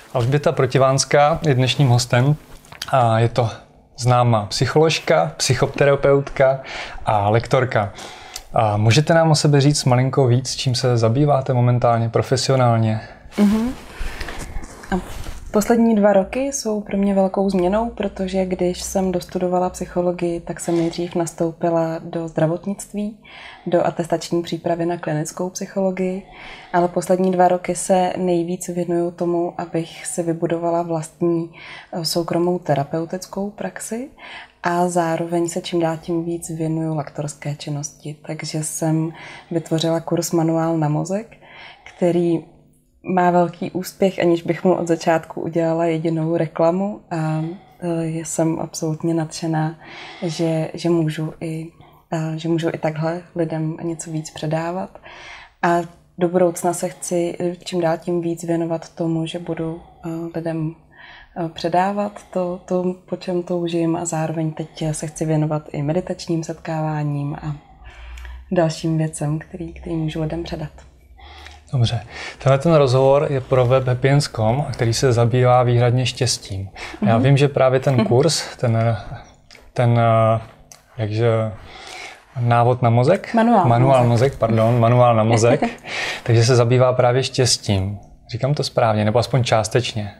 Alžběta Protivánská je dnešním hostem a je to známá psycholožka, psychoterapeutka a lektorka. A můžete nám o sebe říct malinko víc, čím se zabýváte momentálně, profesionálně? A poslední 2 roky jsou pro mě velkou změnou, protože když jsem dostudovala psychologii, tak jsem nejdřív nastoupila do zdravotnictví, do atestační přípravy na klinickou psychologii, ale poslední 2 roky se nejvíc věnuju tomu, abych si vybudovala vlastní soukromou terapeutickou praxi a zároveň se čím dál tím víc věnuju lektorské činnosti. Takže jsem vytvořila kurz Manuál na mozek, který má velký úspěch, aniž bych mu od začátku udělala jedinou reklamu a jsem absolutně nadšená, že můžu i takhle lidem něco víc předávat. A do budoucna se chci čím dál tím víc věnovat tomu, že budu lidem předávat to, po čem toužím, a zároveň teď se chci věnovat i meditačním setkáváním a dalším věcem, který můžu lidem předat. Dobře. Tenhle rozhovor je pro web happyends.com, který se zabývá výhradně štěstím. Já vím, že právě ten kurz, návod na mozek? Manuál na mozek, takže se zabývá právě štěstím. Říkám to správně, nebo aspoň částečně?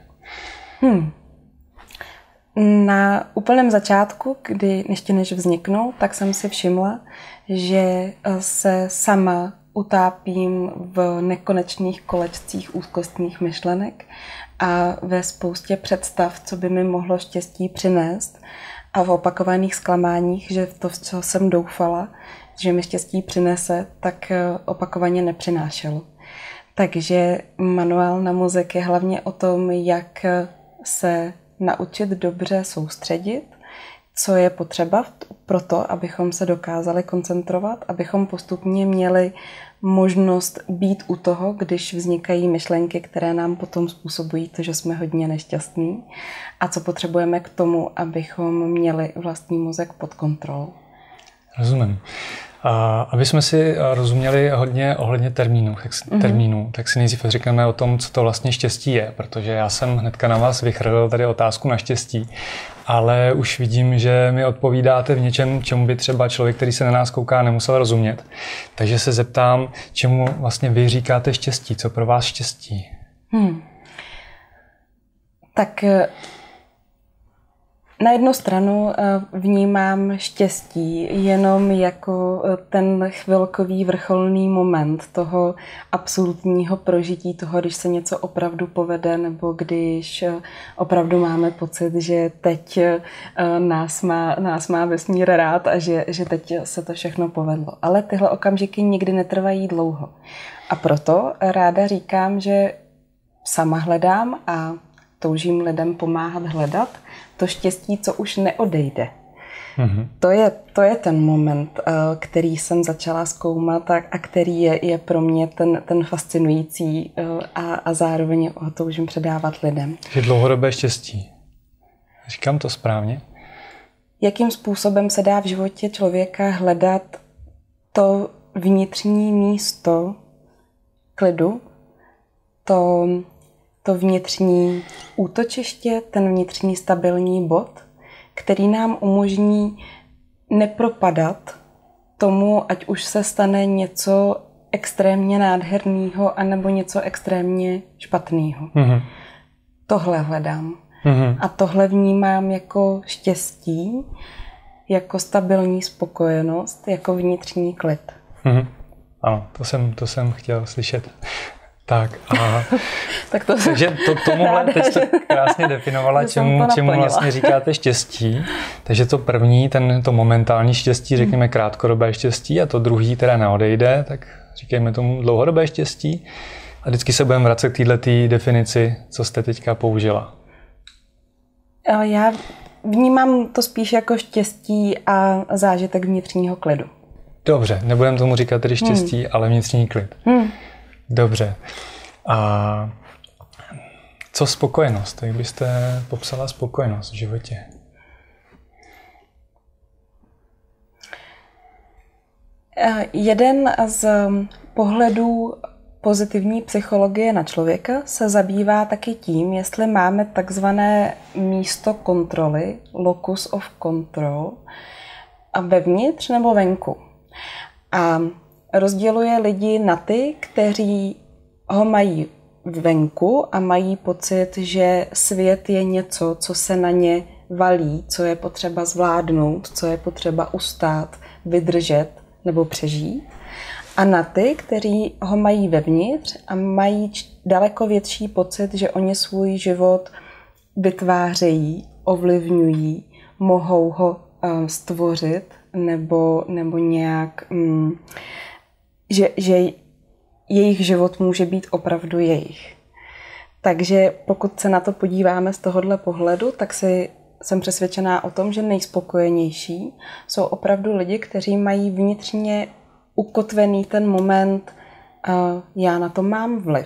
Na úplném začátku, ještě než vzniknul, tak jsem si všimla, že se sama utápím v nekonečných kolečcích úzkostných myšlenek a ve spoustě představ, co by mi mohlo štěstí přinést, a v opakovaných zklamáních, že to, v co jsem doufala, že mi štěstí přinese, tak opakovaně nepřinášelo. Takže manuál na mozek je hlavně o tom, jak se naučit dobře soustředit, co je potřeba pro to, abychom se dokázali koncentrovat, abychom postupně měli možnost být u toho, když vznikají myšlenky, které nám potom způsobují to, že jsme hodně nešťastní, a co potřebujeme k tomu, abychom měli vlastní mozek pod kontrolou. Rozumím. Aby jsme si rozuměli hodně ohledně termínů, tak si nejdřív řekneme o tom, co to vlastně štěstí je, protože já jsem hnedka na vás vychrlil tady otázku na štěstí, ale už vidím, že mi odpovídáte v něčem, čemu by třeba člověk, který se na nás kouká, nemusel rozumět. Takže se zeptám, čemu vlastně vy říkáte štěstí, co pro vás štěstí? Tak na jednu stranu vnímám štěstí jenom jako ten chvilkový vrcholný moment toho absolutního prožití toho, když se něco opravdu povede, nebo když opravdu máme pocit, že teď nás má vesmír rád a že teď se to všechno povedlo. Ale tyhle okamžiky nikdy netrvají dlouho. A proto ráda říkám, že sama hledám a toužím lidem pomáhat hledat to štěstí, co už neodejde. To je ten moment, který jsem začala zkoumat a který je pro mě ten fascinující a zároveň ho toužím předávat lidem. Je dlouhodobé štěstí. Říkám to správně? Jakým způsobem se dá v životě člověka hledat to vnitřní místo klidu, to vnitřní útočiště, ten vnitřní stabilní bod, který nám umožní nepropadat tomu, ať už se stane něco extrémně nádherného, anebo něco extrémně špatného. Tohle hledám. A tohle vnímám jako štěstí, jako stabilní spokojenost, jako vnitřní klid. Ano, to jsem chtěl slyšet. Tak a takže tomuhle teď to krásně definovala, čemu vlastně říkáte štěstí. Takže to první, to momentální štěstí, řekněme krátkodobé štěstí, a to druhý, které neodejde, tak říkejme tomu dlouhodobé štěstí. A vždycky se budeme vracet k této definici, co jste teďka použila. Já vnímám to spíš jako štěstí a zážitek vnitřního klidu. Dobře, nebudeme tomu říkat tedy štěstí, ale vnitřní klid. Dobře. A co spokojenost? Jak byste popsala spokojenost v životě? Jeden z pohledů pozitivní psychologie na člověka se zabývá taky tím, jestli máme takzvané místo kontroly, locus of control, a vevnitř nebo venku. A rozděluje lidi na ty, kteří ho mají venku a mají pocit, že svět je něco, co se na ně valí, co je potřeba zvládnout, co je potřeba ustát, vydržet nebo přežít. A na ty, kteří ho mají vevnitř a mají daleko větší pocit, že oni svůj život vytvářejí, ovlivňují, mohou ho stvořit nebo nějak, že jejich život může být opravdu jejich. Takže pokud se na to podíváme z tohohle pohledu, tak jsem přesvědčená o tom, že nejspokojenější jsou opravdu lidi, kteří mají vnitřně ukotvený ten moment, já na to mám vliv.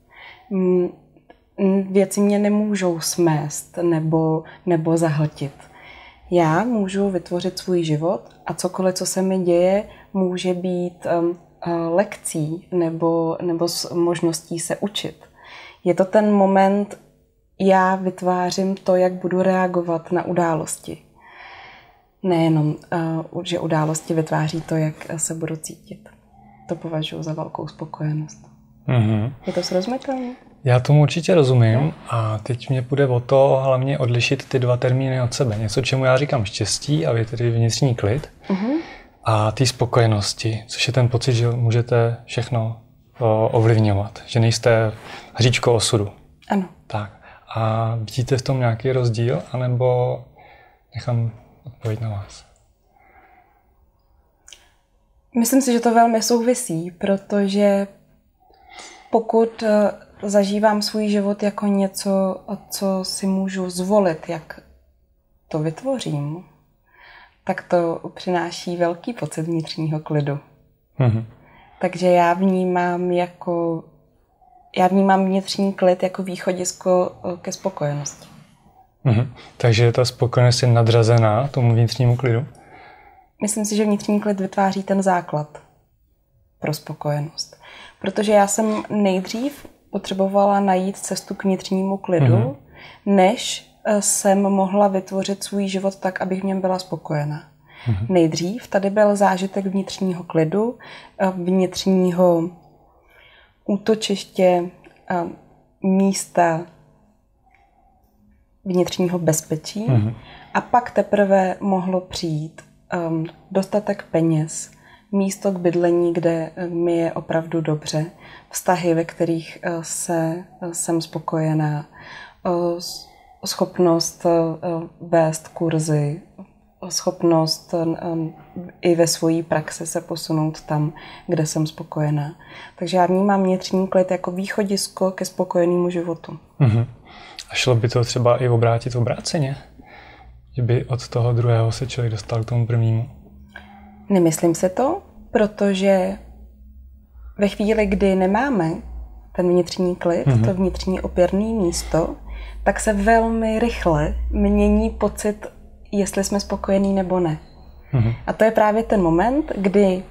Věci mě nemůžou smést nebo zahltit. Já můžu vytvořit svůj život a cokoliv, co se mi děje, může být lekcí nebo možností se učit. Je to ten moment, já vytvářím to, jak budu reagovat na události. Nejenom, že události vytváří to, jak se budu cítit. To považuji za velkou spokojenost. Mm-hmm. Je to srozumitelné? Já tomu určitě rozumím a teď mě půjde o to hlavně odlišit ty dva termíny od sebe. Něco, čemu já říkám štěstí a vy tedy vnitřní klid. Mm-hmm. A té spokojenosti, což je ten pocit, že můžete všechno ovlivňovat, že nejste hříčko osudu. Ano. Tak. A vidíte v tom nějaký rozdíl, anebo nechám odpověď na vás? Myslím si, že to velmi souvisí, protože pokud zažívám svůj život jako něco, co si můžu zvolit, jak to vytvořím, tak to přináší velký pocit vnitřního klidu. Mm-hmm. Takže já vnímám vnitřní klid jako východisko ke spokojenosti. Mm-hmm. Takže ta spokojenost je nadřazená tomu vnitřnímu klidu? Myslím si, že vnitřní klid vytváří ten základ pro spokojenost. Protože já jsem nejdřív potřebovala najít cestu k vnitřnímu klidu, než jsem mohla vytvořit svůj život tak, abych v něm byla spokojená. Nejdřív tady byl zážitek vnitřního klidu, vnitřního útočiště, místa vnitřního bezpečí a pak teprve mohlo přijít dostatek peněz, místo k bydlení, kde mi je opravdu dobře, vztahy, ve kterých jsem spokojená, schopnost vést kurzy, schopnost i ve své praxi se posunout tam, kde jsem spokojená. Takže já vnímám vnitřní klid jako východisko ke spokojenému životu. Uh-huh. A šlo by to třeba i obrátit obráceně? Že by od toho druhého se člověk dostal k tomu prvnímu? Nemyslím si to, protože ve chvíli, kdy nemáme ten vnitřní klid, to vnitřní opěrné místo, tak se velmi rychle mění pocit, jestli jsme spokojení nebo ne. A to je právě ten moment, kdy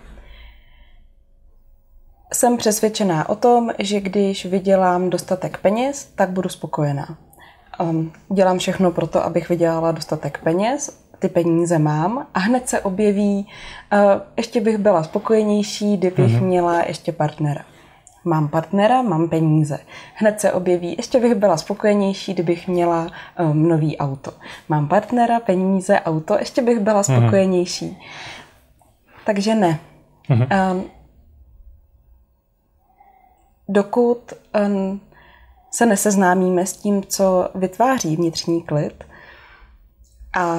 jsem přesvědčená o tom, že když vydělám dostatek peněz, tak budu spokojená. Dělám všechno pro to, abych vydělala dostatek peněz, ty peníze mám a hned se objeví, ještě bych byla spokojenější, kdybych měla ještě partnera. Mám partnera, mám peníze. Hned se objeví, ještě bych byla spokojenější, kdybych měla nový auto. Mám partnera, peníze, auto, ještě bych byla spokojenější. Takže ne. Dokud se neseznámíme s tím, co vytváří vnitřní klid, a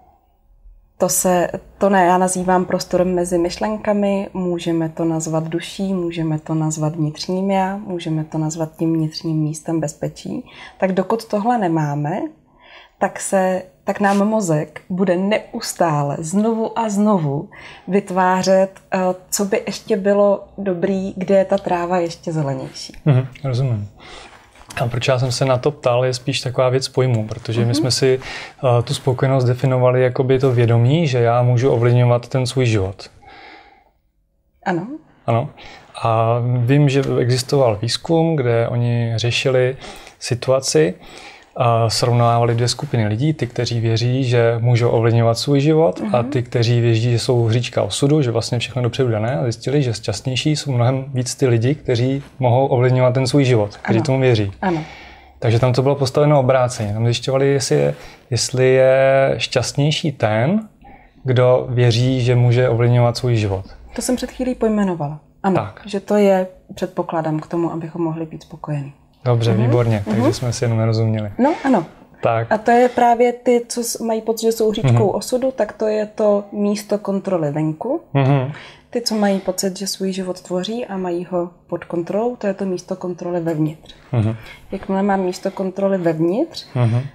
já nazývám prostorem mezi myšlenkami, můžeme to nazvat duší, můžeme to nazvat vnitřním já, můžeme to nazvat tím vnitřním místem bezpečí. Tak dokud tohle nemáme, tak nám mozek bude neustále znovu a znovu vytvářet, co by ještě bylo dobrý, kde je ta tráva ještě zelenější. Rozumím. A proč já jsem se na to ptal, je spíš taková věc pojmu, protože my jsme si tu spokojenost definovali jako by to vědomí, že já můžu ovlivňovat ten svůj život. Ano. Ano. A vím, že existoval výzkum, kde oni řešili situaci, a srovnávali dvě skupiny lidí, ty, kteří věří, že můžou ovlivňovat svůj život a ty, kteří věří, že jsou hříčka osudu, že vlastně všechno dopředu dané, a zjistili, že šťastnější jsou mnohem víc ty lidi, kteří mohou ovlivňovat ten svůj život, kteří tomu věří. Ano. Takže tam to bylo postaveno obráceně. Tam zjišťovali, jestli je šťastnější ten, kdo věří, že může ovlivňovat svůj život. To jsem před chvílí pojmenovala. Ano, tak. Že to je předpokladem k tomu, abychom mohli být spokojení. Dobře, výborně, takže jsme si jenom nerozuměli. No, ano. Tak. A to je právě ty, co mají pocit, že jsou hříčkou osudu, tak to je to místo kontroly venku. Ty, co mají pocit, že svůj život tvoří a mají ho pod kontrolou, to je to místo kontroly vevnitř. Jakmile mám místo kontroly vevnitř,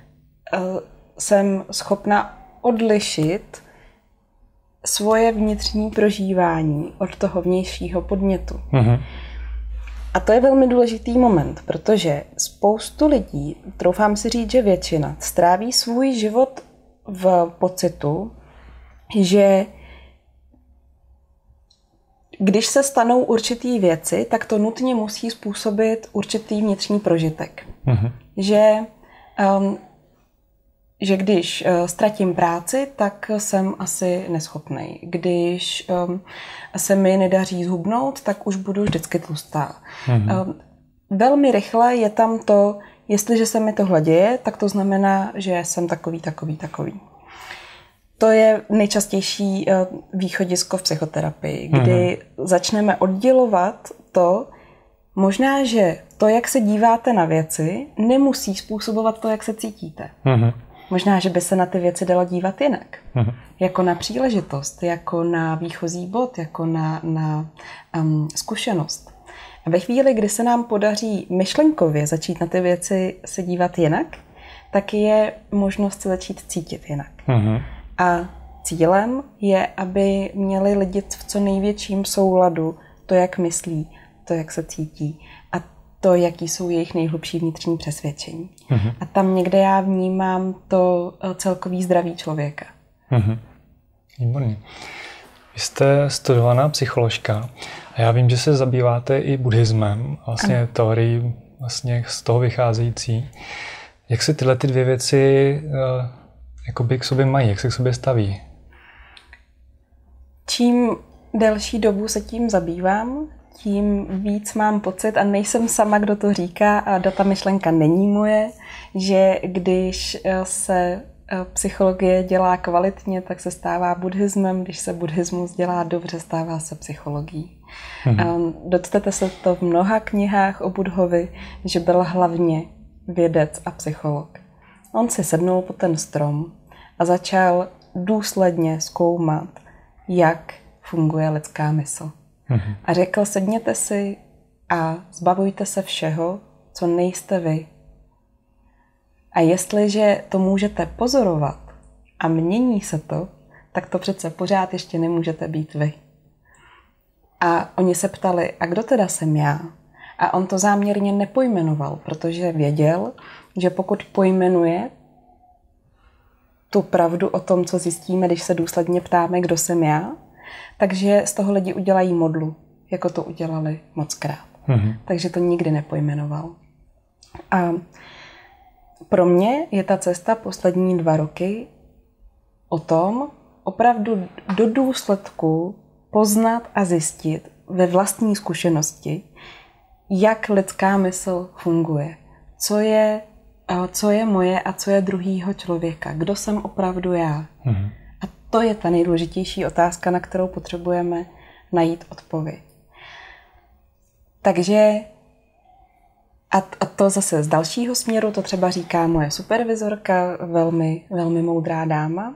jsem schopna odlišit svoje vnitřní prožívání od toho vnějšího podnětu. A to je velmi důležitý moment, protože spoustu lidí, troufám si říct, že většina, stráví svůj život v pocitu, že když se stanou určitý věci, tak to nutně musí způsobit určitý vnitřní prožitek. Že když ztratím práci, tak jsem asi neschopnej. Když se mi nedaří zhubnout, tak už budu vždycky tlustá. Velmi rychle je tam to, jestliže se mi tohle děje, tak to znamená, že jsem takový. To je nejčastější východisko v psychoterapii, kdy začneme oddělovat to, možná, že to, jak se díváte na věci, nemusí způsobovat to, jak se cítíte. Možná, že by se na ty věci dalo dívat jinak. Jako na příležitost, jako na výchozí bod, jako na zkušenost. A ve chvíli, kdy se nám podaří myšlenkově začít na ty věci se dívat jinak, tak je možnost se začít cítit jinak. A cílem je, aby měli lidi v co největším souladu to, jak myslí, to, jak se cítí a to, jaký jsou jejich nejhlubší vnitřní přesvědčení. A tam někde já vnímám to celkový zdraví člověka. Výborně. Vy jste studovaná psycholožka a já vím, že se zabýváte i buddhismem, vlastně teorií vlastně z toho vycházející. Jak se tyhle ty dvě věci jakoby k sobě mají, jak se k sobě staví? Čím delší dobu se tím zabývám, tím víc mám pocit, a nejsem sama, kdo to říká, a ta myšlenka není moje, že když se psychologie dělá kvalitně, tak se stává buddhismem, když se buddhismus dělá dobře, stává se psychologií. Dočtete se to v mnoha knihách o Buddhovi, že byl hlavně vědec a psycholog. On si sednul pod ten strom a začal důsledně zkoumat, jak funguje lidská mysl. A řekl, sedněte si a zbavujte se všeho, co nejste vy. A jestliže to můžete pozorovat a mění se to, tak to přece pořád ještě nemůžete být vy. A oni se ptali, a kdo teda jsem já? A on to záměrně nepojmenoval, protože věděl, že pokud pojmenuje tu pravdu o tom, co zjistíme, když se důsledně ptáme, kdo jsem já, takže z toho lidi udělají modlu, jako to udělali mockrát. Takže to nikdy nepojmenoval. A pro mě je ta cesta poslední 2 roky o tom opravdu do důsledku poznat a zjistit ve vlastní zkušenosti, jak lidská mysl funguje. Co je moje a co je druhýho člověka. Kdo jsem opravdu já. A to je ta nejdůležitější otázka, na kterou potřebujeme najít odpověď. Takže a to zase z dalšího směru, to třeba říká moje supervizorka, velmi, velmi moudrá dáma,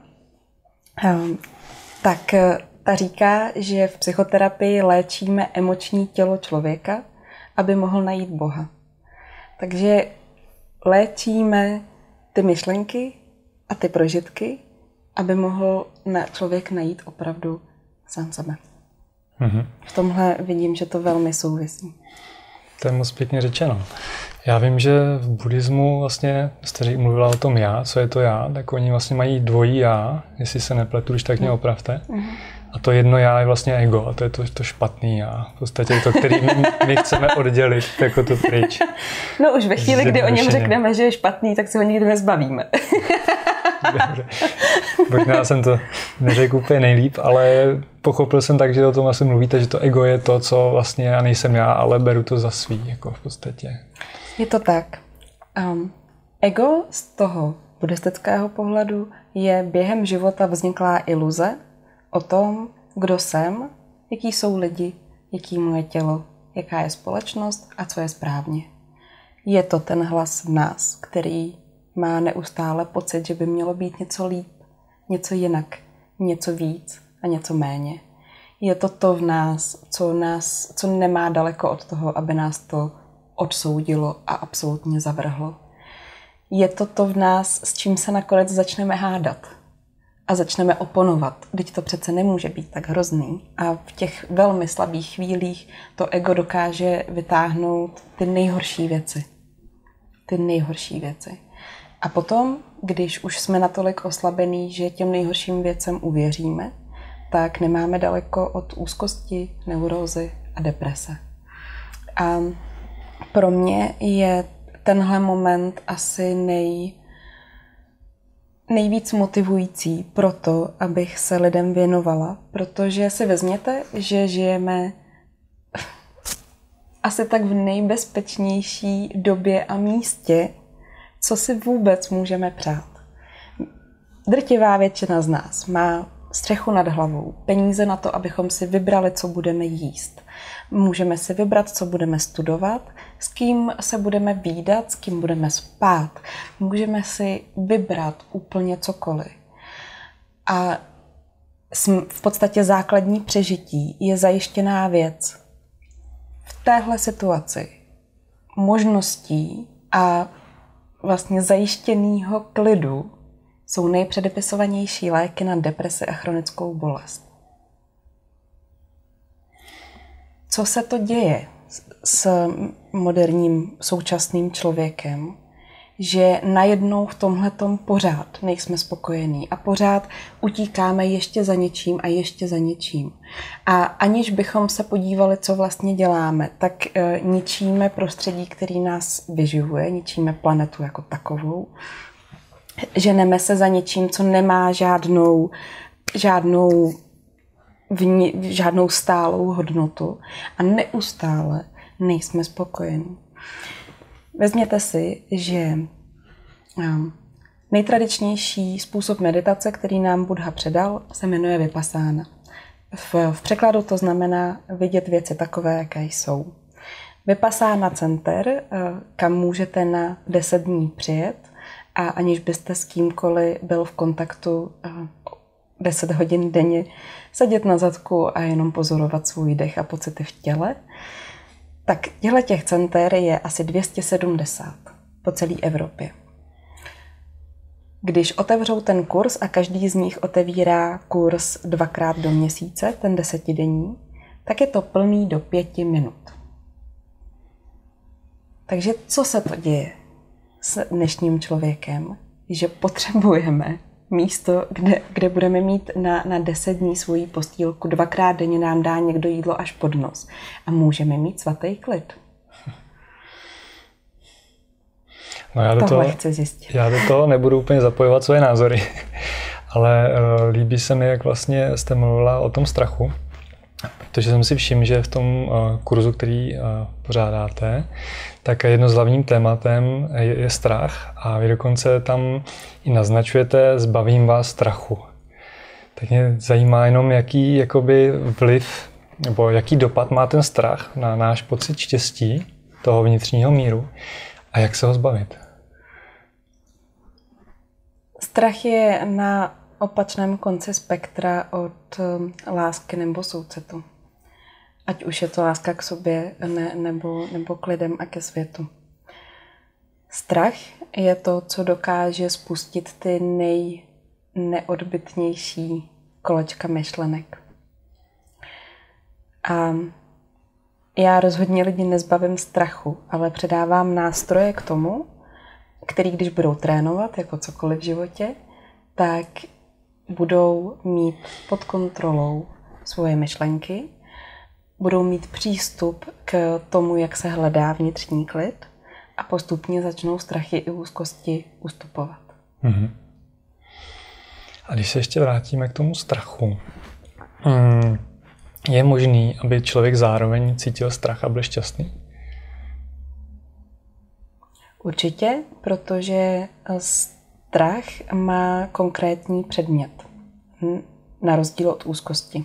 tak ta říká, že v psychoterapii léčíme emoční tělo člověka, aby mohl najít Boha. Takže léčíme ty myšlenky a ty prožitky, aby mohl člověk najít opravdu sám sebe. V tomhle vidím, že to velmi souvisí. To je moc pěkně řečeno. Já vím, že v buddhismu vlastně jste mluvila o tom já, co je to já, tak oni vlastně mají dvojí já, jestli se nepletu, když tak mě opravte. A to jedno já je vlastně ego a to je to špatný já. V podstatě to, který my chceme oddělit, jako to pryč. No už ve chvíli, kdy o něm řekneme, že je špatný, tak se ho nikdy nezbavíme. Možná jsem to neřekl úplně nejlíp, ale pochopil jsem tak, že o tom asi mluvíte, že to ego je to, co vlastně já nejsem já, ale beru to za svý, jako v podstatě. Je to tak. Ego z toho buddhistického pohledu je během života vzniklá iluze o tom, kdo jsem, jaký jsou lidi, jaký moje tělo, jaká je společnost a co je správně. Je to ten hlas v nás, který má neustále pocit, že by mělo být něco líp, něco jinak, něco víc a něco méně. Je to v nás, co nemá daleko od toho, aby nás to odsoudilo a absolutně zavrhlo. Je to v nás, s čím se nakonec začneme hádat a začneme oponovat. Vždyť to přece nemůže být tak hrozný. A v těch velmi slabých chvílích to ego dokáže vytáhnout ty nejhorší věci. Ty nejhorší věci. A potom, když už jsme natolik oslabení, že těm nejhorším věcem uvěříme, tak nemáme daleko od úzkosti, neurózy a deprese. A pro mě je tenhle moment asi nejvíc motivující pro to, abych se lidem věnovala, protože si vezměte, že žijeme asi tak v nejbezpečnější době a místě, co si vůbec můžeme přát. Drtivá většina z nás má střechu nad hlavou, peníze na to, abychom si vybrali, co budeme jíst. Můžeme si vybrat, co budeme studovat, s kým se budeme vídat, s kým budeme spát. Můžeme si vybrat úplně cokoliv. A v podstatě základní přežití je zajištěná věc. V téhle situaci možností a vlastně zajištěného klidu jsou nejpředepisovanější léky na depresi a chronickou bolest. Co se to děje s moderním současným člověkem, že najednou v tomhletom pořád nejsme spokojení a pořád utíkáme ještě za něčím a ještě za něčím. A aniž bychom se podívali, co vlastně děláme, tak ničíme prostředí, který nás vyživuje, ničíme planetu jako takovou. Ženeme se za něčím, co nemá žádnou stálou hodnotu a neustále nejsme spokojení. Vezměte si, že nejtradičnější způsob meditace, který nám Buddha předal, se jmenuje Vipassana. V překladu to znamená vidět věci takové, jaké jsou. Vipassana center, kam můžete na 10 dní přijet a aniž byste s kýmkoliv byl v kontaktu 10 hodin denně, sedět na zadku a jenom pozorovat svůj dech a pocity v těle, tak těch center je asi 270 po celé Evropě. Když otevřou ten kurz a každý z nich otevírá kurz 2krát do měsíce, ten 10denní, tak je to plný do 5 minut. Takže co se to děje s dnešním člověkem? Že potřebujeme místo, kde budeme mít na 10 dní svoji postýlku, 2krát denně nám dá někdo jídlo až pod nos a můžeme mít svatý klid. No chci zjistit. Já do toho nebudu úplně zapojovat svoje názory, ale líbí se mi, jak vlastně jste mluvila o tom strachu, protože jsem si všiml, že v tom kurzu, který pořádáte, tak jedno z hlavním tématem je strach a vy dokonce tam i naznačujete zbavím vás strachu. Tak mě zajímá jenom, jaký jakoby vliv nebo jaký dopad má ten strach na náš pocit štěstí, toho vnitřního míru a jak se ho zbavit. Strach je na opačném konci spektra od lásky nebo soucitu. Ať už je to láska k sobě nebo k lidem a ke světu. Strach je to, co dokáže spustit ty nejneodbytnější kolečka myšlenek. A já rozhodně lidi nezbavím strachu, ale předávám nástroje k tomu, který když budou trénovat, jako cokoliv v životě, tak budou mít pod kontrolou svoje myšlenky, budou mít přístup k tomu, jak se hledá vnitřní klid a postupně začnou strachy i úzkosti ustupovat. Mm-hmm. A když se ještě vrátíme k tomu strachu, je možný, aby člověk zároveň cítil strach a byl šťastný? Určitě, protože strach má konkrétní předmět, na rozdíl od úzkosti.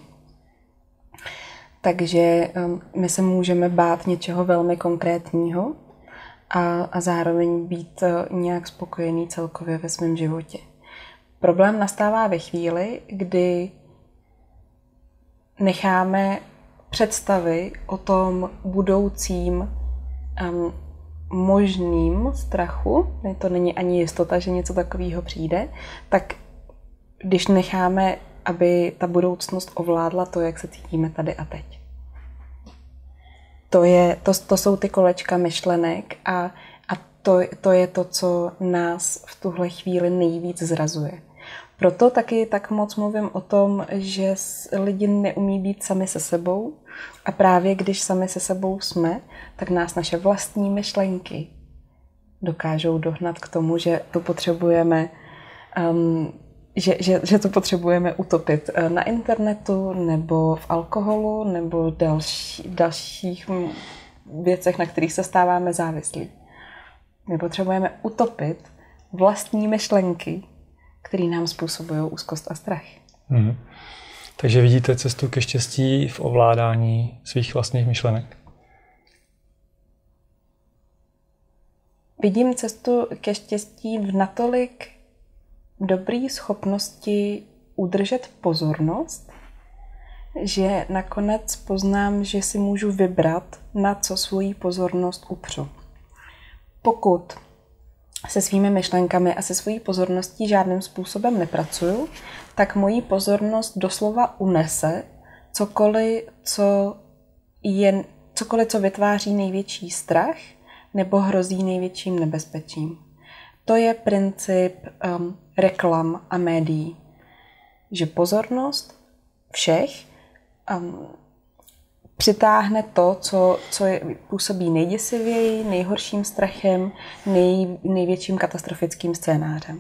Takže my se můžeme bát něčeho velmi konkrétního a zároveň být nějak spokojený celkově ve svém životě. Problém nastává ve chvíli, kdy necháme představy o tom budoucím možným strachu, to není ani jistota, že něco takového přijde, tak když necháme, aby ta budoucnost ovládla to, jak se cítíme tady a teď. To jsou ty kolečka myšlenek a to je to, co nás v tuhle chvíli nejvíc zrazuje. Proto taky tak moc mluvím o tom, že lidi neumí být sami se sebou a právě když sami se sebou jsme, tak nás naše vlastní myšlenky dokážou dohnat k tomu, že to potřebujeme že to potřebujeme utopit na internetu nebo v alkoholu nebo dalších věcech, na kterých se stáváme závislí. My potřebujeme utopit vlastní myšlenky, které nám způsobují úzkost a strach. Takže vidíte cestu ke štěstí v ovládání svých vlastních myšlenek? Vidím cestu ke štěstí v natolik dobré schopnosti udržet pozornost, že nakonec poznám, že si můžu vybrat, na co svoji pozornost upřu. Pokud se svými myšlenkami a se svojí pozorností žádným způsobem nepracuju, tak moji pozornost doslova unese cokoliv, co vytváří největší strach nebo hrozí největším nebezpečím. To je princip reklam a médií, že pozornost všech přitáhne to, co působí nejděsivěji, nejhorším strachem, největším katastrofickým scénářem.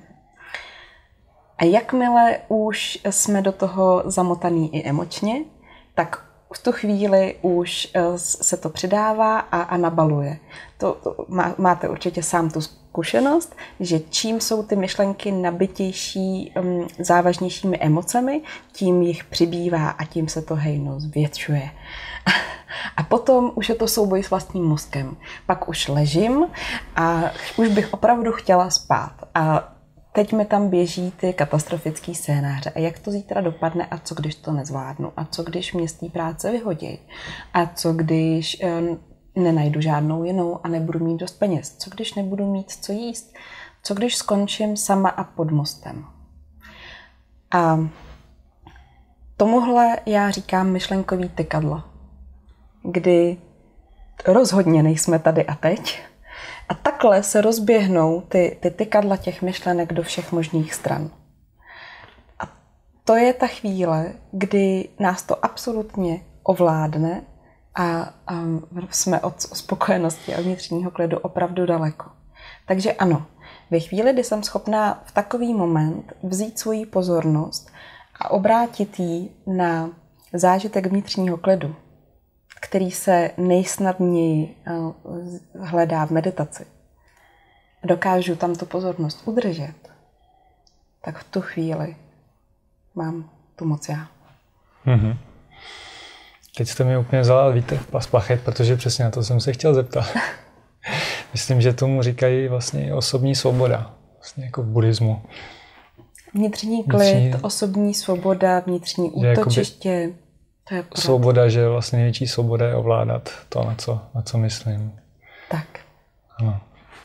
A jakmile už jsme do toho zamotaný i emočně, tak v tu chvíli už se to přidává a nabaluje. Máte určitě sám tu zkušenost, že čím jsou ty myšlenky nabitější závažnějšími emocemi, tím jich přibývá a tím se to hejno zvětšuje. A potom už je to souboj s vlastním mozkem. Pak už ležím a už bych opravdu chtěla spát. A teď mi tam běží ty katastrofický scénáře. A jak to zítra dopadne a co když to nezvládnu? A co když mě z té práce vyhodí? A co když nenajdu žádnou jinou a nebudu mít dost peněz? Co když nebudu mít co jíst? Co když skončím sama a pod mostem? A tomuhle já říkám myšlenkový tykadlo, kdy rozhodně nejsme tady a teď. A takhle se rozběhnou ty tykadla těch myšlenek do všech možných stran. A to je ta chvíle, kdy nás to absolutně ovládne a jsme od spokojenosti a vnitřního klidu opravdu daleko. Takže ano, ve chvíli, kdy jsem schopná v takový moment vzít svoji pozornost a obrátit ji na zážitek vnitřního klidu, který se nejsnadněji hledá v meditaci, dokážu tam tu pozornost udržet, tak v tu chvíli mám tu moc já. Mm-hmm. Teď jste mi úplně vzala vítr z plachet, protože přesně na to jsem se chtěl zeptat. Myslím, že tomu říkají vlastně osobní svoboda, vlastně jako v buddhismu. Vnitřní klid, osobní svoboda, vnitřní útočiště. To je svoboda, že vlastně největší svoboda je ovládat to, na co myslím. Tak. Ano.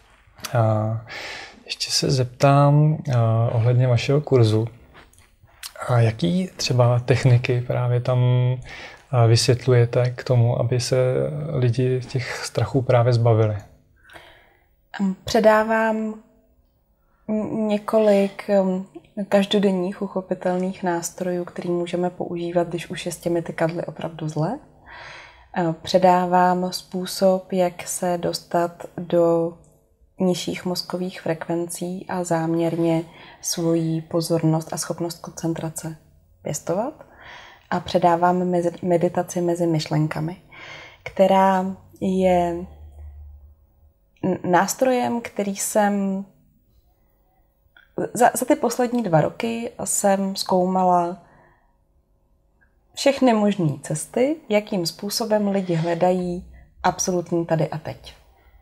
A ještě se zeptám ohledně vašeho kurzu. A jaký třeba techniky právě tam vysvětlujete k tomu, aby se lidi těch strachů právě zbavili? Předávám několik každodenních uchopitelných nástrojů, který můžeme používat, když už je s těmi tykadly opravdu zle. Předávám způsob, jak se dostat do nižších mozkových frekvencí a záměrně svoji pozornost a schopnost koncentrace pěstovat. A předávám meditaci mezi myšlenkami, která je nástrojem, který jsem za ty poslední 2 roky jsem zkoumala všechny možné cesty, jakým způsobem lidi hledají absolutní tady a teď.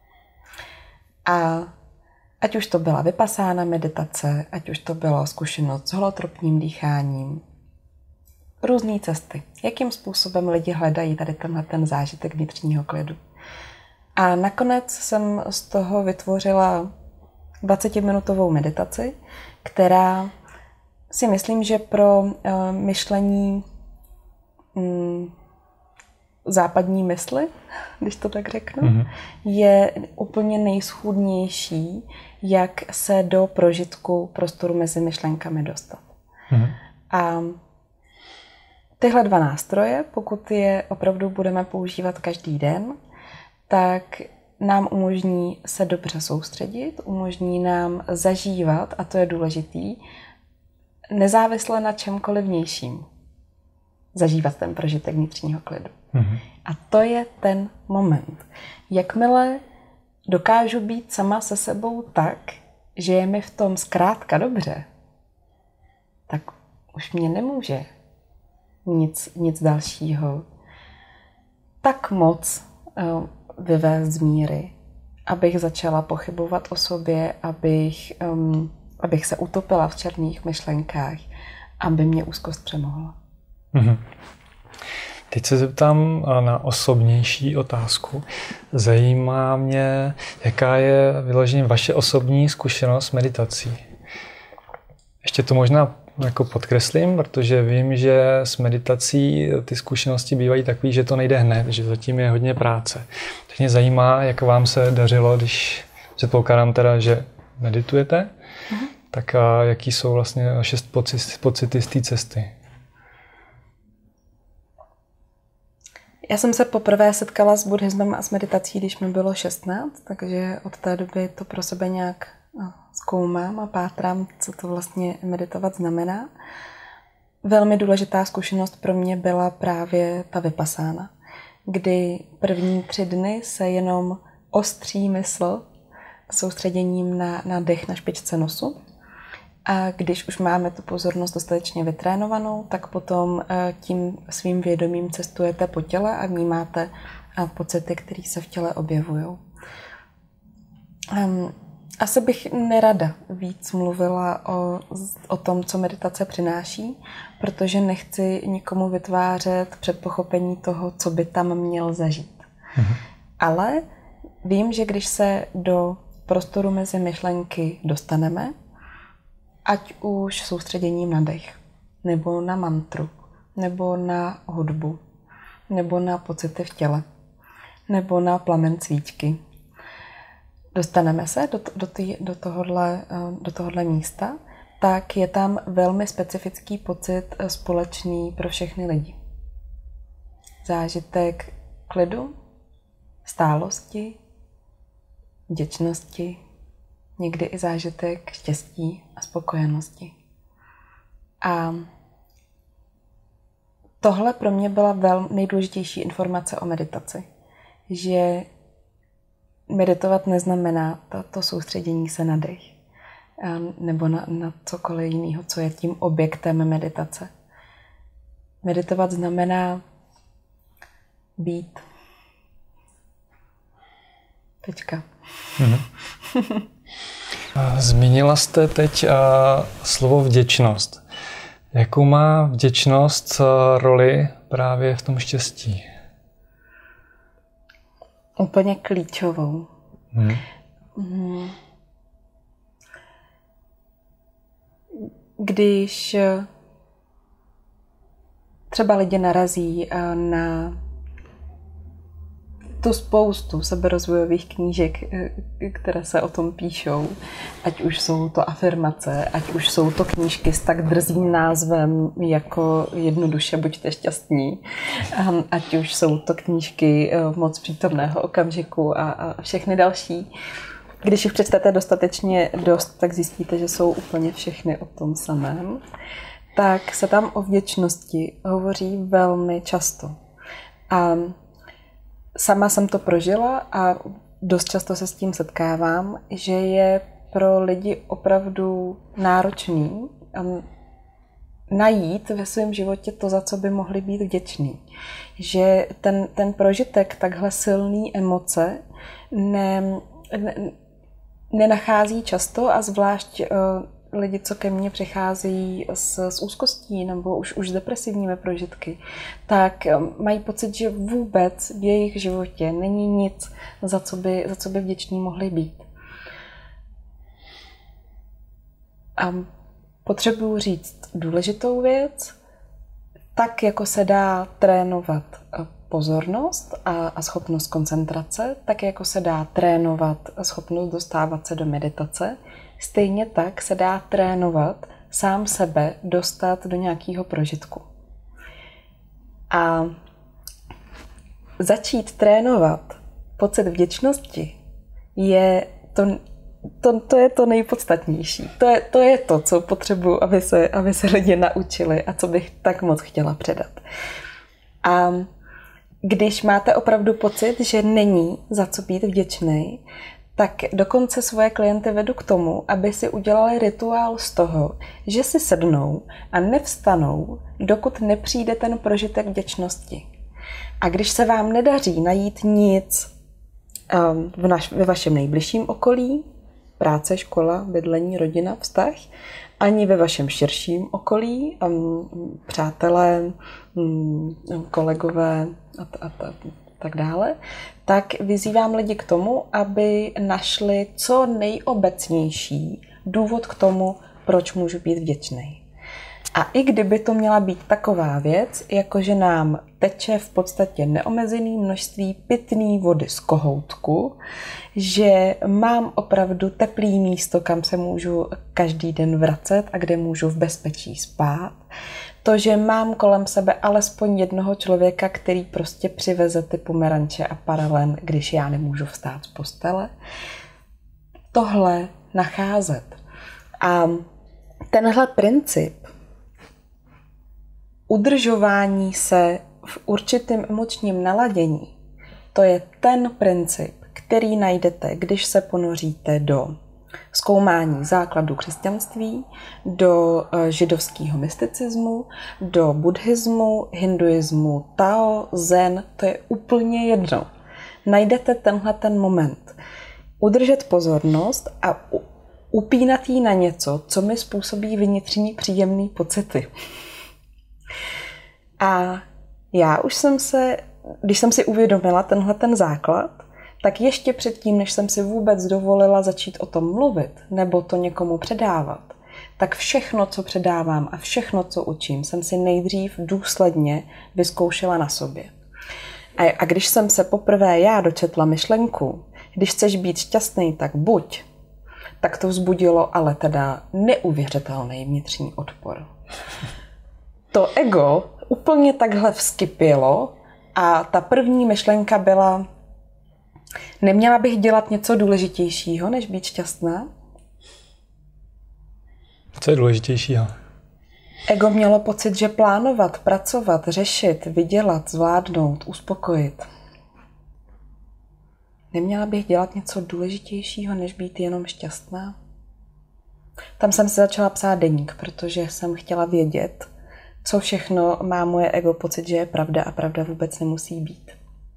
A ať už to byla vypasána meditace, ať už to byla zkušenost s holotropním dýcháním, různé cesty, jakým způsobem lidi hledají tady ten zážitek vnitřního klidu. A nakonec jsem z toho vytvořila 20-minutovou meditaci, která si myslím, že pro myšlení západní mysli, když to tak řeknu, je úplně nejschůdnější, jak se do prožitku prostoru mezi myšlenkami dostat. A tyhle 2 nástroje, pokud je opravdu budeme používat každý den, tak nám umožní se dobře soustředit, umožní nám zažívat, a to je důležitý, nezávisle na čemkoliv vnějším, zažívat ten prožitek vnitřního klidu. A to je ten moment. Jakmile dokážu být sama se sebou tak, že je mi v tom zkrátka dobře, tak už mě nemůže nic dalšího tak moc vyvést z míry, abych začala pochybovat o sobě, abych se utopila v černých myšlenkách, aby mě úzkost přemohla. Teď se zeptám na osobnější otázku. Zajímá mě, jaká je vyloženě vaše osobní zkušenost s meditací. Ještě to možná jako podkreslím, protože vím, že s meditací ty zkušenosti bývají takové, že to nejde hned, že zatím je hodně práce. Tak mě zajímá, jak vám se dařilo, když předpokládám teda, že meditujete, tak jaký jsou vlastně vaše pocity z té cesty? Já jsem se poprvé setkala s buddhismem a s meditací, když mi bylo 16, takže od té doby to pro sebe nějak zkoumám a pátrám, co to vlastně meditovat znamená. Velmi důležitá zkušenost pro mě byla právě ta vypasána, kdy první 3 dny se jenom ostří mysl soustředěním na dech na špičce nosu. A když už máme tu pozornost dostatečně vytrénovanou, tak potom tím svým vědomím cestujete po těle a vnímáte pocity, které se v těle objevují. Asi bych nerada víc mluvila o tom, co meditace přináší, protože nechci nikomu vytvářet předpochopení toho, co by tam měl zažít. Ale vím, že když se do prostoru mezi myšlenky dostaneme, ať už soustředěním na dech, nebo na mantru, nebo na hudbu, nebo na pocity v těle, nebo na plamen svíčky. Dostaneme se do tohohle místa, tak je tam velmi specifický pocit společný pro všechny lidi. Zážitek klidu, stálosti, vděčnosti, někdy i zážitek štěstí a spokojenosti. A tohle pro mě byla nejdůležitější informace o meditaci. Že meditovat neznamená to soustředění se na dech nebo na cokoliv jiného, co je tím objektem meditace. Meditovat znamená být. Tečka. Zmínila jste teď slovo vděčnost. Jakou má vděčnost roli právě v tom štěstí? Úplně klíčovou. Když třeba lidi narazí na tu spoustu seberozvojových knížek, které se o tom píšou, ať už jsou to afirmace, ať už jsou to knížky s tak drzým názvem jako Jednoduše buďte šťastní, ať už jsou to knížky Moc přítomného okamžiku a všechny další. Když jich přečtete dostatečně dost, tak zjistíte, že jsou úplně všechny o tom samém. Tak se tam o vděčnosti hovoří velmi často. A sama jsem to prožila a dost často se s tím setkávám, že je pro lidi opravdu náročný najít ve svém životě to, za co by mohli být vděční. Že ten prožitek takhle silný emoce nenachází často a zvlášť lidi, co ke mně přicházejí s úzkostí nebo už s depresivními prožitky, tak mají pocit, že vůbec v jejich životě není nic, za co by vděční mohli být. A potřebuji říct důležitou věc, tak jako se dá trénovat pozornost a schopnost koncentrace, tak jako se dá trénovat schopnost dostávat se do meditace, stejně tak se dá trénovat sám sebe dostat do nějakého prožitku. A začít trénovat pocit vděčnosti je to je to nejpodstatnější. To je to, co potřebuji, aby se lidi naučili a co bych tak moc chtěla předat. A když máte opravdu pocit, že není za co být vděčný, tak dokonce svoje klienty vedu k tomu, aby si udělali rituál z toho, že si sednou a nevstanou, dokud nepřijde ten prožitek vděčnosti. A když se vám nedaří najít nic ve vašem nejbližším okolí, práce, škola, bydlení, rodina, vztah, ani ve vašem širším okolí, přátelé, kolegové a tak dále, tak vyzývám lidi k tomu, aby našli co nejobecnější důvod k tomu, proč můžu být vděčný. A i kdyby to měla být taková věc, jako že nám teče v podstatě neomezené množství pitné vody z kohoutku, že mám opravdu teplý místo, kam se můžu každý den vracet a kde můžu v bezpečí spát, to, že mám kolem sebe alespoň jednoho člověka, který prostě přiveze ty pomeranče a paralen, když já nemůžu vstát z postele, tohle nacházet. A tenhle princip udržování se v určitém emočním naladění, to je ten princip, který najdete, když se ponoříte do zkoumání základů křesťanství, do židovského mysticismu, do buddhismu, hinduismu, Tao, Zen, to je úplně jedno. Najdete tenhle ten moment. Udržet pozornost a upínat ji na něco, co mi způsobí vnitřní příjemné pocity. A já už když jsem si uvědomila tenhle ten základ, tak ještě předtím, než jsem si vůbec dovolila začít o tom mluvit nebo to někomu předávat, tak všechno, co předávám a všechno, co učím, jsem si nejdřív důsledně vyzkoušela na sobě. A když jsem se poprvé já dočetla myšlenku, když chceš být šťastný, tak buď, tak to vzbudilo ale teda neuvěřitelný vnitřní odpor. To ego úplně takhle vzkypělo a ta první myšlenka byla: neměla bych dělat něco důležitějšího, než být šťastná? Co je důležitějšího? Ego mělo pocit, že plánovat, pracovat, řešit, vydělat, zvládnout, uspokojit. Neměla bych dělat něco důležitějšího, než být jenom šťastná? Tam jsem si začala psát deník, protože jsem chtěla vědět, co všechno má moje ego pocit, že je pravda a pravda vůbec nemusí být.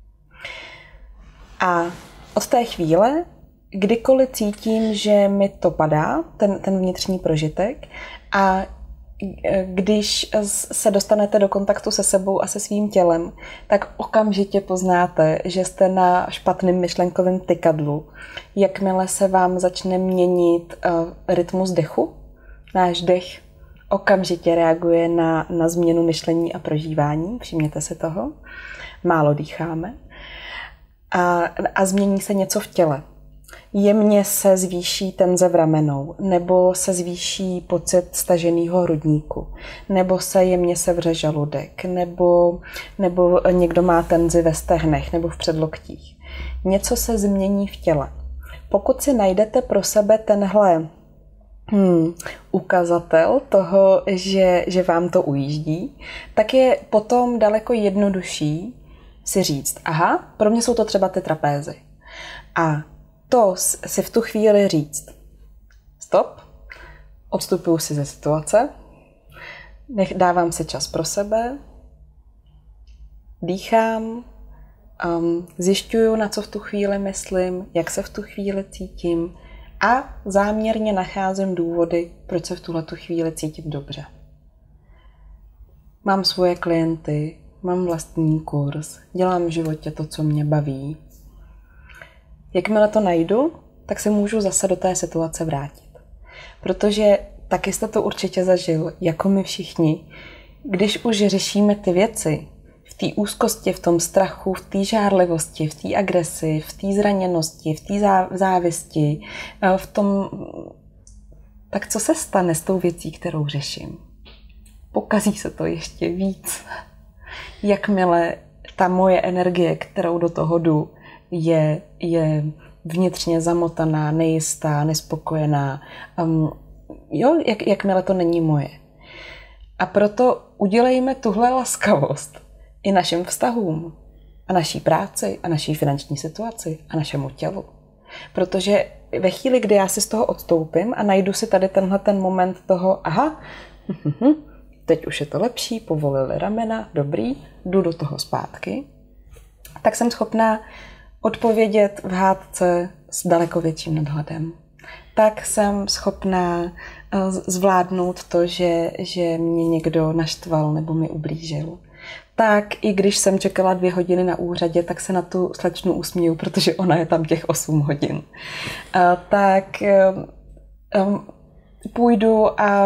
A od té chvíle, kdykoliv cítím, že mi to padá, ten vnitřní prožitek, a když se dostanete do kontaktu se sebou a se svým tělem, tak okamžitě poznáte, že jste na špatném myšlenkovém tykadlu. Jakmile se vám začne měnit rytmus dechu, náš dech okamžitě reaguje na změnu myšlení a prožívání, všimněte si toho, málo dýcháme. a změní se něco v těle. Jemně se zvýší tenze v ramenou, nebo se zvýší pocit staženého hrudníku, nebo se jemně sevře žaludek, nebo někdo má tenzi ve stehnech nebo v předloktích. Něco se změní v těle. Pokud si najdete pro sebe tenhle ukazatel toho, že vám to ujíždí, tak je potom daleko jednodušší si říct, aha, pro mě jsou to třeba ty trapézy. A to si v tu chvíli říct, stop, odstupuju si ze situace, dávám si čas pro sebe, dýchám, zjišťuju, na co v tu chvíli myslím, jak se v tu chvíli cítím a záměrně nacházím důvody, proč se v tuhletu chvíli cítím dobře. Mám svoje klienty, mám vlastní kurz, dělám v životě to, co mě baví. Jakmile to najdu, tak se můžu zase do té situace vrátit. Protože taky jste to určitě zažil, jako my všichni. Když už řešíme ty věci v té úzkosti, v tom strachu, v té žárlivosti, v té agresi, v té zraněnosti, v té závisti, v tom... Tak co se stane s tou věcí, kterou řeším? Pokazí se to ještě víc. Jakmile ta moje energie, kterou do toho jdu, je vnitřně zamotaná, nejistá, nespokojená. Jakmile to není moje. A proto udělejme tuhle laskavost i našim vztahům a naší práci a naší finanční situaci a našemu tělu. Protože ve chvíli, kdy já si z toho odstoupím a najdu si tady ten moment toho, aha, teď už je to lepší, povolili ramena, dobrý, jdu do toho zpátky, tak jsem schopná odpovědět v hádce s daleko větším nadhledem. Tak jsem schopná zvládnout to, že mě někdo naštval nebo mi ublížil. Tak i když jsem čekala 2 hodiny na úřadě, tak se na tu slečnu usměju, protože ona je tam těch 8 hodin. Tak půjdu a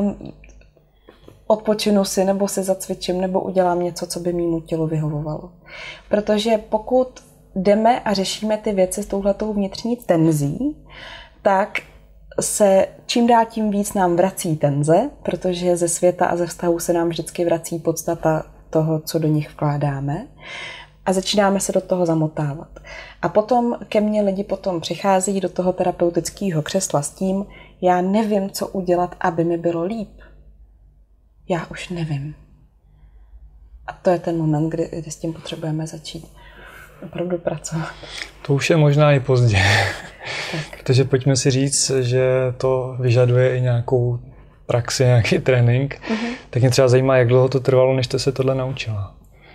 odpočinu si, nebo si zacvičím, nebo udělám něco, co by mému tělu vyhovovalo. Protože pokud jdeme a řešíme ty věci s touhletou vnitřní tenzí, tak se čím dál tím víc nám vrací tenze, protože ze světa a ze vztahu se nám vždycky vrací podstata toho, co do nich vkládáme a začínáme se do toho zamotávat. A potom ke mně lidi potom přichází do toho terapeutického křesla s tím, já nevím, co udělat, aby mi bylo líp. Já už nevím. A to je ten moment, kdy s tím potřebujeme začít opravdu pracovat. To už je možná i pozdě. Protože pojďme si říct, že to vyžaduje i nějakou praxi, nějaký trénink. Tak mě třeba zajímá, jak dlouho to trvalo, než jste se tohle naučila.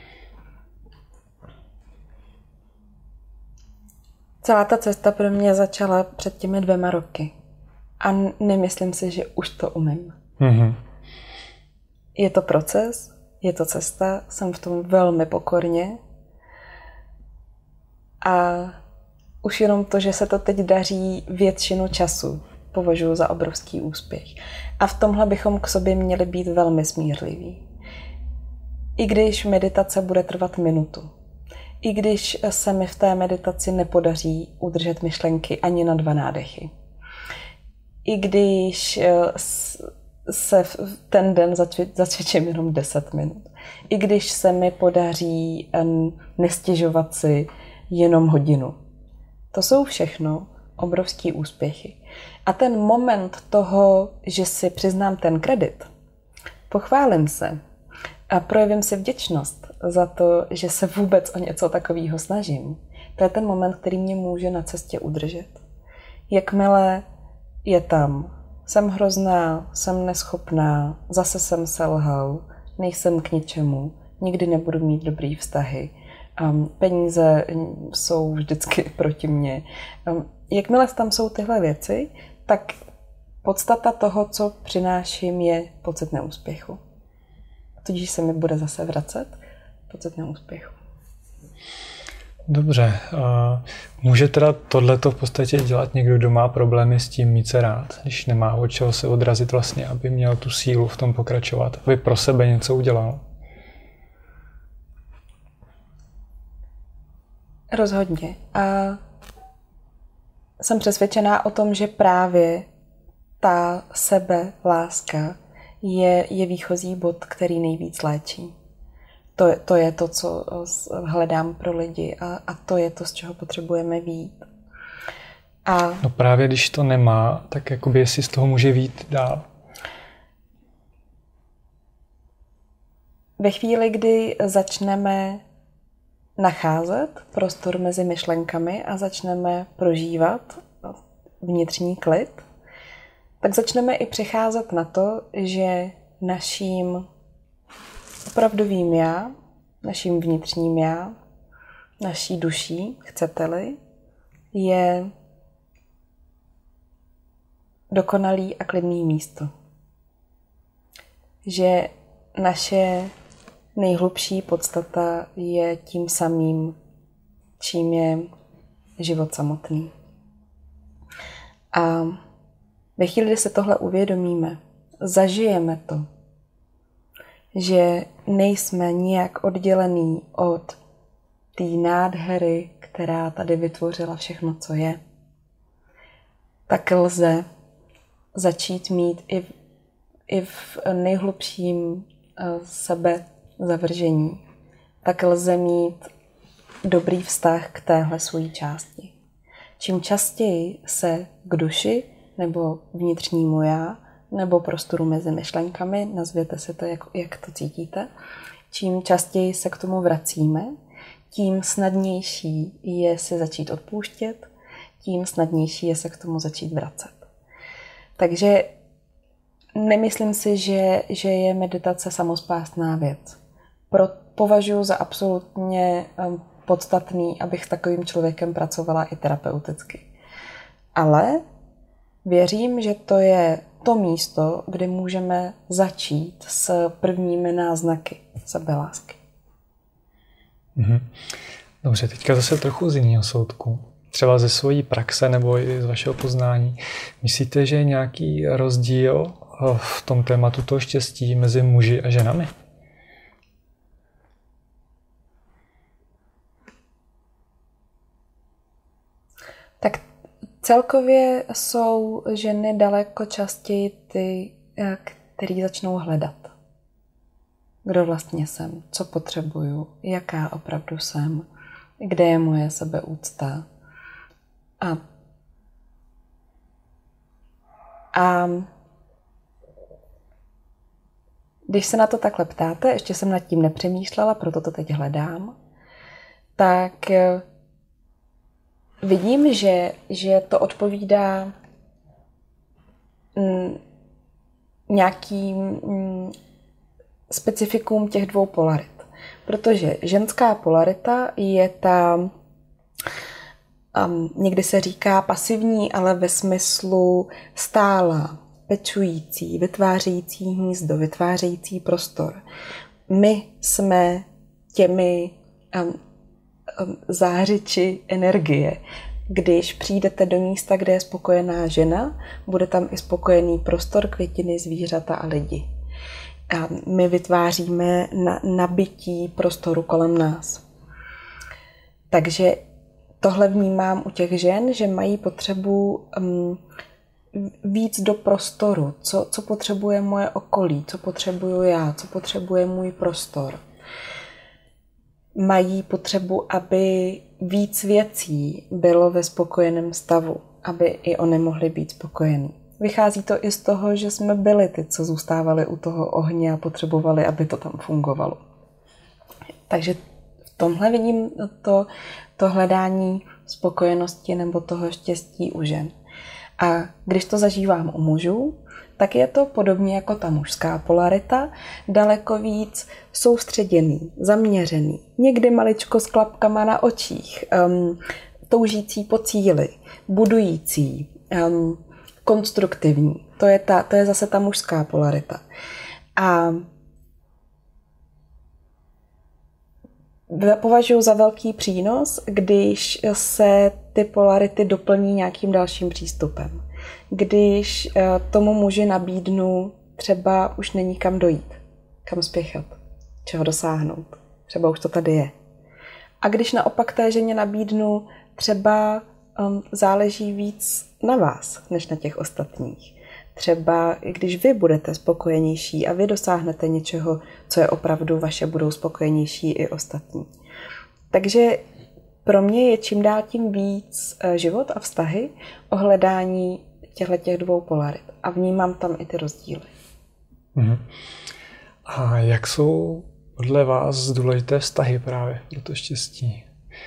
Celá ta cesta pro mě začala před těmi 2 roky. A nemyslím si, že už to umím. Je to proces, je to cesta, jsem v tom velmi pokorně. A už jenom to, že se to teď daří většinu času, považuji za obrovský úspěch. A v tomhle bychom k sobě měli být velmi smířliví. I když meditace bude trvat minutu. I když se mi v té meditaci nepodaří udržet myšlenky ani na 2 nádechy. I když se ten den zacvičím jenom 10 minut. I když se mi podaří nestěžovat si jenom hodinu. To jsou všechno obrovský úspěchy. A ten moment toho, že si přiznám ten kredit, pochválím se a projevím si vděčnost za to, že se vůbec o něco takového snažím, to je ten moment, který mě může na cestě udržet. Jakmile je tam, jsem hrozná, jsem neschopná, zase jsem selhal, nejsem k ničemu, nikdy nebudu mít dobrý vztahy, peníze jsou vždycky proti mně. Jakmile tam jsou tyhle věci, tak podstata toho, co přináším, je pocit neúspěchu. Tudíž se mi bude zase vracet pocit neúspěchu. Dobře. Může teda tohleto v podstatě dělat někdo, kdo má problémy s tím mít se rád, když nemá od čeho se odrazit vlastně, aby měl tu sílu v tom pokračovat, aby pro sebe něco udělal? Rozhodně. A jsem přesvědčená o tom, že právě ta sebeláska je výchozí bod, který nejvíc léčí. To je to, co hledám pro lidi a to je to, z čeho potřebujeme vyjít. No právě když to nemá, tak jakoby jestli z toho může vyjít dál. Ve chvíli, kdy začneme nacházet prostor mezi myšlenkami a začneme prožívat vnitřní klid, tak začneme i přecházet na to, že naším opravdovým já, naším vnitřním já, naší duší, chcete-li, je dokonalý a klidný místo. Že naše nejhlubší podstata je tím samým, čím je život samotný. A ve chvíli, kdy se tohle uvědomíme, zažijeme to, že nejsme nijak oddělený od té nádhery, která tady vytvořila všechno, co je, tak lze začít mít i v nejhlubším sebezavržení, tak lze mít dobrý vztah k téhle své části. Čím častěji se k duši nebo vnitřnímu já nebo prostoru mezi myšlenkami, nazvěte si to, jak to cítíte, čím častěji se k tomu vracíme, tím snadnější je si začít odpouštět, tím snadnější je se k tomu začít vracet. Takže nemyslím si, že je meditace samospásná věc. Považuji za absolutně podstatný, abych s takovým člověkem pracovala i terapeuticky. Ale věřím, že to je to místo, kde můžeme začít s prvními náznaky sebelásky. Dobře, teďka zase trochu z jiného soudku. Třeba ze svojí praxe nebo i z vašeho poznání. Myslíte, že je nějaký rozdíl v tom tématu toho štěstí mezi muži a ženami? Tak celkově jsou ženy daleko častěji ty, který začnou hledat. Kdo vlastně jsem, co potřebuju, jaká opravdu jsem, kde je moje sebeúcta. A když se na to takhle ptáte, ještě jsem nad tím nepřemýšlela, proto to teď hledám, tak vidím, že to odpovídá nějakým specifikům těch dvou polarit. Protože ženská polarita je ta, někdy se říká pasivní, ale ve smyslu stálá, pečující, vytvářející hnízdo, vytvářející prostor. My jsme těmi zářiči energie. Když přijdete do místa, kde je spokojená žena, bude tam i spokojený prostor, květiny, zvířata a lidi. A my vytváříme nabití prostoru kolem nás. Takže tohle vnímám u těch žen, že mají potřebu víc do prostoru. Co potřebuje moje okolí, co potřebuju já, co potřebuje můj prostor. Mají potřebu, aby víc věcí bylo ve spokojeném stavu, aby i oni mohli být spokojení. Vychází to i z toho, že jsme byli ty, co zůstávali u toho ohně a potřebovali, aby to tam fungovalo. Takže v tomhle vidím to hledání spokojenosti nebo toho štěstí u žen. A když to zažívám u mužů, tak je to podobně jako ta mužská polarita, daleko víc soustředěný, zaměřený, někdy maličko s klapkama na očích, toužící po cíli, budující, konstruktivní. To je zase ta mužská polarita. A považuji za velký přínos, když se ty polarity doplní nějakým dalším přístupem. Když tomu muži nabídnu, třeba už není kam dojít, kam spěchat, čeho dosáhnout. Třeba už to tady je. A když naopak té ženě nabídnu, třeba záleží víc na vás, než na těch ostatních. Třeba když vy budete spokojenější a vy dosáhnete něčeho, co je opravdu vaše, budou spokojenější i ostatní. Takže pro mě je čím dál tím víc život a vztahy o hledání těchto dvou polarit. A vnímám tam i ty rozdíly. A jak jsou podle vás důležité vztahy právě pro to štěstí?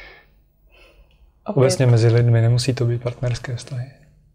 Obecně mezi lidmi, nemusí to být partnerské vztahy.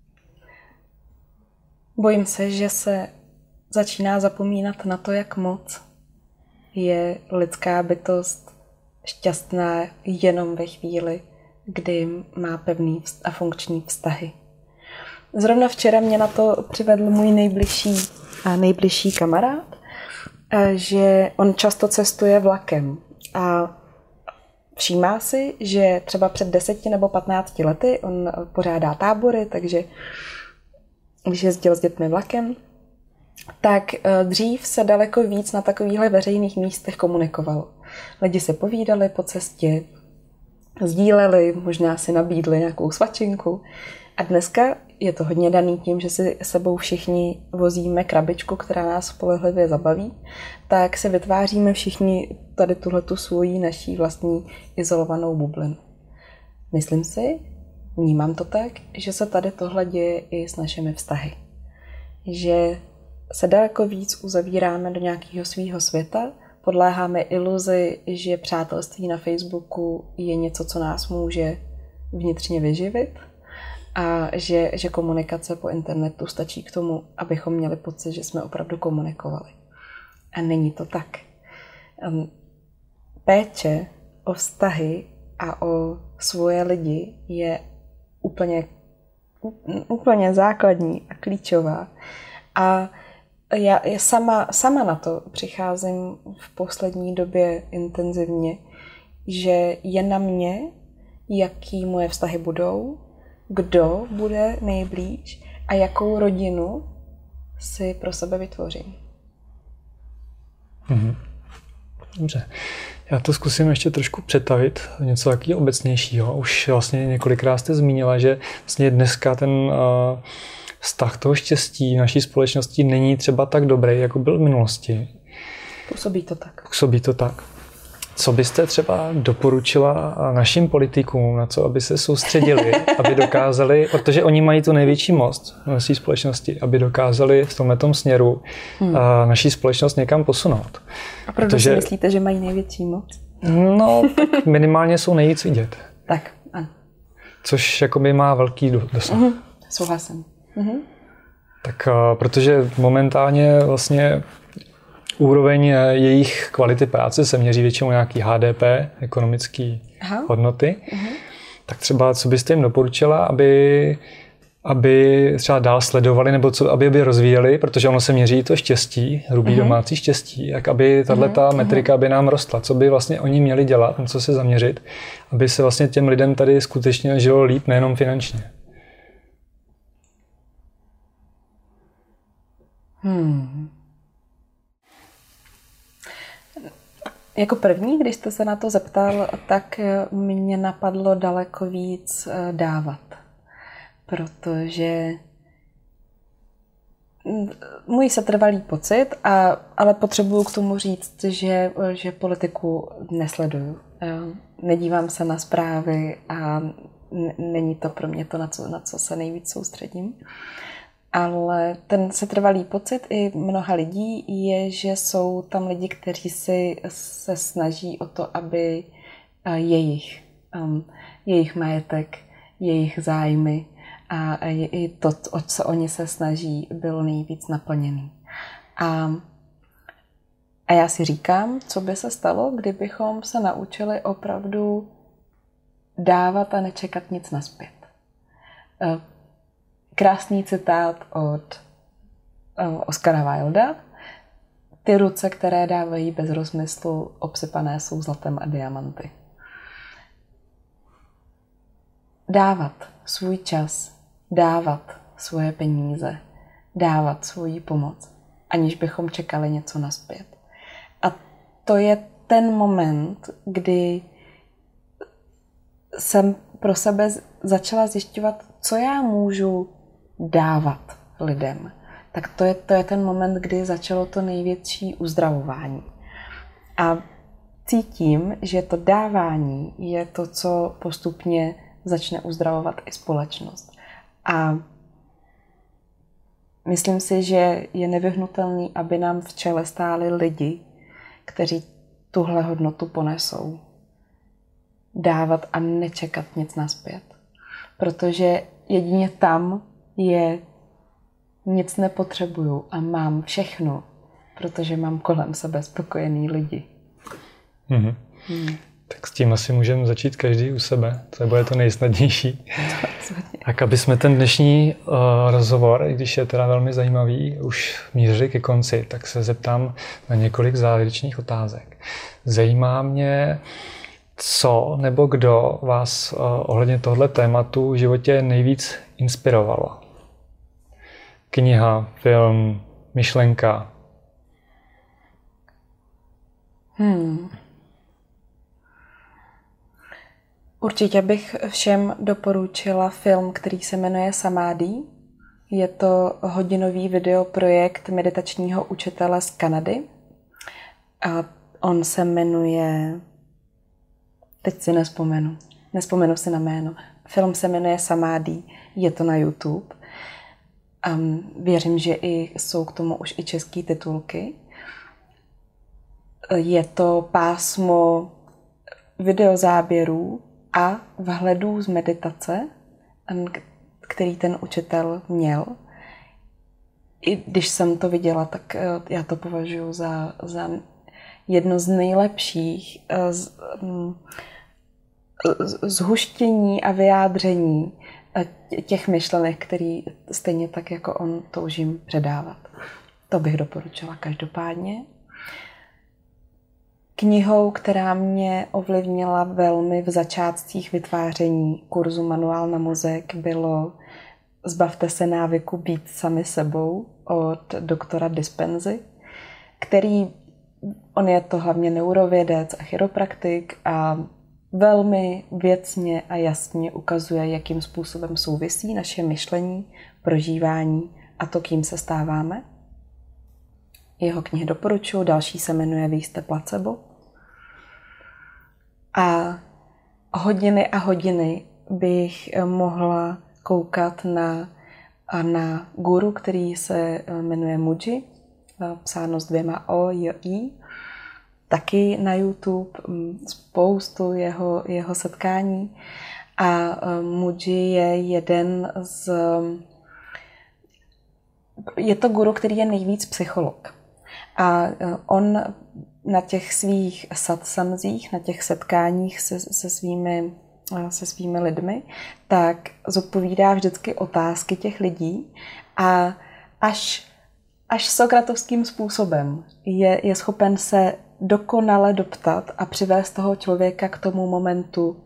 Bojím se, že se začíná zapomínat na to, jak moc je lidská bytost šťastná jenom ve chvíli, kdy má pevný a funkční vztahy. Zrovna včera mě na to přivedl můj nejbližší kamarád, že on často cestuje vlakem a všímá si, že třeba před 10 nebo 15 lety on pořádá tábory, takže když jezdil s dětmi vlakem, tak dřív se daleko víc na takovýchhle veřejných místech komunikovalo. Lidi se povídali po cestě, sdíleli, možná si nabídli nějakou svačinku. A dneska je to hodně daný tím, že si sebou všichni vozíme krabičku, která nás spolehlivě zabaví, tak se vytváříme všichni tady tuhletu svoji naší vlastní izolovanou bublinu. Myslím si, vnímám to tak, že se tady tohle děje i s našimi vztahy. Že se daleko víc uzavíráme do nějakého svého světa, podléháme iluzi, že přátelství na Facebooku je něco, co nás může vnitřně vyživit a že komunikace po internetu stačí k tomu, abychom měli pocit, že jsme opravdu komunikovali. A není to tak. Péče o vztahy a o svoje lidi je úplně základní a klíčová. A já sama na to přicházím v poslední době intenzivně, že je na mě, jaký moje vztahy budou, kdo bude nejblíž a jakou rodinu si pro sebe vytvořím. Dobře. Já to zkusím ještě trošku přetavit, něco takového obecnějšího. Už vlastně několikrát jste zmínila, že vlastně dneska ten vztah toho štěstí v naší společnosti není třeba tak dobrý, jako byl v minulosti. Působí to tak. Působí to tak. Co byste třeba doporučila našim politikům, na co aby se soustředili, aby dokázali, protože oni mají tu největší moc v naší společnosti, aby dokázali v tomhletom směru naší společnost někam posunout. A proto si myslíte, že mají největší moc? No, tak minimálně jsou nejvíc vidět. Tak, ano. Což jakoby má velký dosah. Souhlasím. Tak protože momentálně vlastně úroveň jejich kvality práce se měří většinou nějaký HDP, ekonomické hodnoty. Tak třeba, co byste jim doporučila, aby třeba dál sledovali, nebo aby rozvíjeli, protože ono se měří to štěstí, hrubý domácí štěstí, tak aby tato metrika by nám rostla. Co by vlastně oni měli dělat, na co se zaměřit, aby se vlastně těm lidem tady skutečně žilo líp, nejenom finančně. Jako první, když jste se na to zeptal, tak mě napadlo daleko víc dávat. Protože můj setrvalý pocit, ale potřebuju k tomu říct, že politiku nesleduju. Nedívám se na zprávy a není to pro mě to, na co se nejvíc soustředím. Ale ten setrvalý pocit i mnoha lidí je, že jsou tam lidi, kteří se snaží o to, aby jejich majetek, jejich zájmy a i to, o co oni se snaží, bylo nejvíc naplněný. A já si říkám, co by se stalo, kdybychom se naučili opravdu dávat a nečekat nic nazpět. Krásný citát od Oscara Wilda. Ty ruce, které dávají bez rozmyslu, obsypané jsou zlatem a diamanty. Dávat svůj čas, dávat svoje peníze, dávat svoji pomoc, aniž bychom čekali něco nazpět. A to je ten moment, kdy jsem pro sebe začala zjišťovat, co já můžu dávat lidem. Tak to je ten moment, kdy začalo to největší uzdravování. A cítím, že to dávání je to, co postupně začne uzdravovat i společnost. A myslím si, že je nevyhnutelný, aby nám v čele stáli lidi, kteří tuhle hodnotu ponesou. Dávat a nečekat nic nazpět. Protože jedině tam je nic nepotřebuju a mám všechno, protože mám kolem sebe spokojený lidi. Mm-hmm. Tak s tím asi můžeme začít každý u sebe. To bude to nejsnadnější. Tak aby jsme ten dnešní rozhovor, i když je teda velmi zajímavý, už mířili ke konci, tak se zeptám na několik závěrečných otázek. Zajímá mě, co nebo kdo vás ohledně tohle tématu v životě nejvíc inspirovalo? Kniha, film, myšlenka? Určitě bych všem doporučila film, který se jmenuje Samády. Je to hodinový videoprojekt meditačního učitele z Kanady. A on se jmenuje... Teď si nespomenu si na jméno. Film se jmenuje Samády, je to na YouTube. Věřím, že jsou k tomu už i české titulky. Je to pásmo videozáběrů a vhledů z meditace, který ten učitel měl. I když jsem to viděla, tak já to považuji za jedno z nejlepších zhuštění a vyjádření těch myšlenek, který stejně tak jako on toužím předávat. To bych doporučila každopádně. Knihou, která mě ovlivnila velmi v začátcích vytváření kurzu Manuál na mozek, bylo Zbavte se návyku být sami sebou od doktora Dispensy, on je to hlavně neurovědec a chiropraktik a velmi věcně a jasně ukazuje, jakým způsobem souvisí naše myšlení, prožívání a to, kým se stáváme. Jeho knihy doporučuji, další se jmenuje Vy jste placebo. A hodiny a hodiny bych mohla koukat na guru, který se jmenuje Mooji, psáno s 2 O, J, I. Taky na YouTube spoustu jeho setkání. A Mooji je to guru, který je nejvíc psycholog. A on na těch svých satsamzích, na těch setkáních se svými lidmi, tak zodpovídá vždycky otázky těch lidí a až sokratovským způsobem je schopen se dokonale doptat a přivést toho člověka k tomu momentu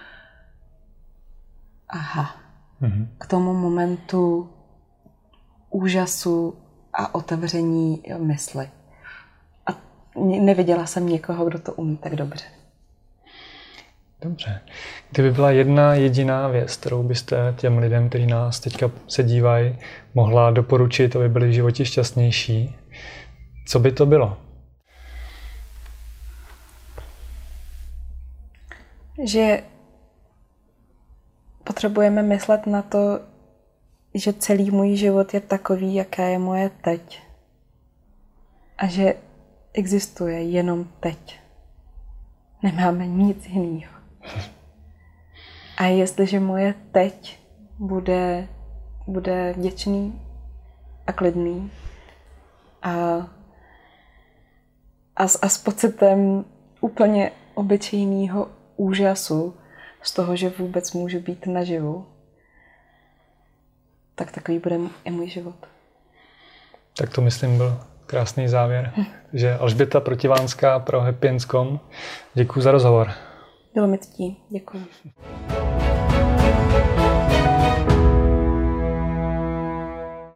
k tomu momentu úžasu a otevření mysli. A neviděla jsem někoho, kdo to umí tak dobře. Dobře. Kdyby byla jedna jediná věc, kterou byste těm lidem, kteří nás teďka se dívají, mohla doporučit, aby byli v životě šťastnější, co by to bylo? Že potřebujeme myslet na to, že celý můj život je takový, jaká je moje teď. A že existuje jenom teď. Nemáme nic jiného. A jestliže moje teď bude vděčný a klidný a s pocitem úplně obyčejného úžasu z toho, že vůbec můžu být naživu, tak takový bude i můj život. Tak to myslím byl krásný závěr. Že Alžběta Protivánská pro happyends.com. Děkuji za rozhovor. Bylo mi ctí. Děkuji.